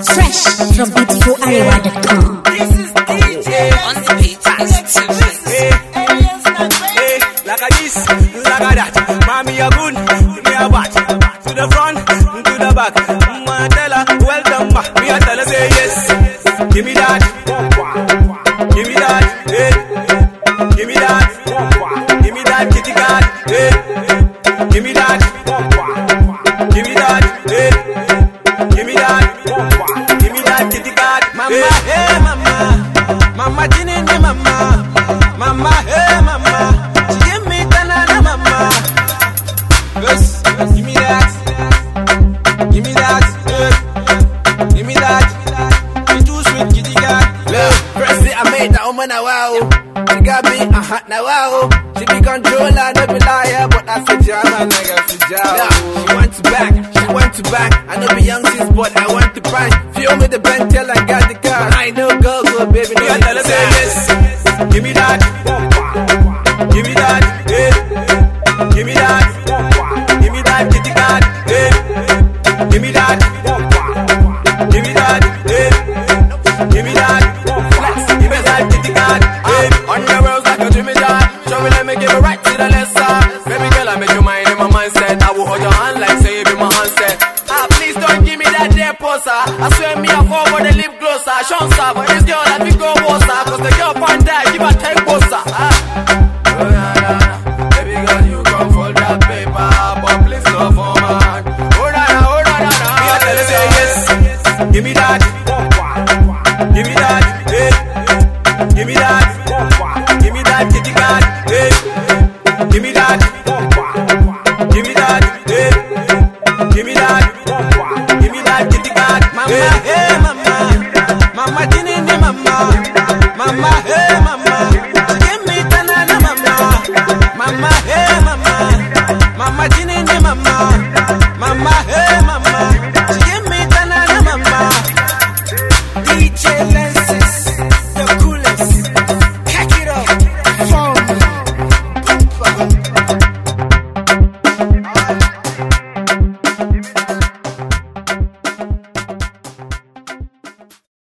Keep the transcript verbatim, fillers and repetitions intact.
Fresh from beautiful arewa dot com. This is D J on the beat. Hey, hey, like a this, like a that. Mommy, you're good, me a bad. To the front, to the back. I'ma tell her, well done, ma. Me a tell her, say yes. Give me that. Give me that. Hey. Give me that. Give me that kitty cat. Hey. Give me that. Give me that. Hey. Give me that. Give me that kitty cat. Mama, hey mama. Mama Jinini mama. Mama, hey mama. She give me banana mama. Yes, give me that. Give me that. Hey. Give me that. She too sweet kitty cat. Look, first I made that woman a wow. She got me a hot now wow. She be controller, no be liar, but I said jam and I got to jam. Yeah, she wants to back, she wants to back. I know be young sis, but I want to buy. Feel me the bank till I got the car. I know go go baby, no tell her say yes. Give me that, give me that, hey. Give me that, give me that kitty cat, hey. Give me that, give me that, hey. Give me that, flex, give me that kitty cat, hey. On the roads like a Jimmy Dad, show me let me give it right to the left side. Baby girl, I make your mind in my mindset. I will hold your hand like say it be my handset. Ah, please don't give me that there poster. I swear me I fall for the lip glossa. Sean star, but this girl let me go bossa. Cause the girl find that, give her ten bossa. Ah. Oh, nah, nah, nah. Baby girl, you come for that paper, but please no for man. Oh, nah, nah, oh, nah, nah, nah. Me I tell you say yes, give me that.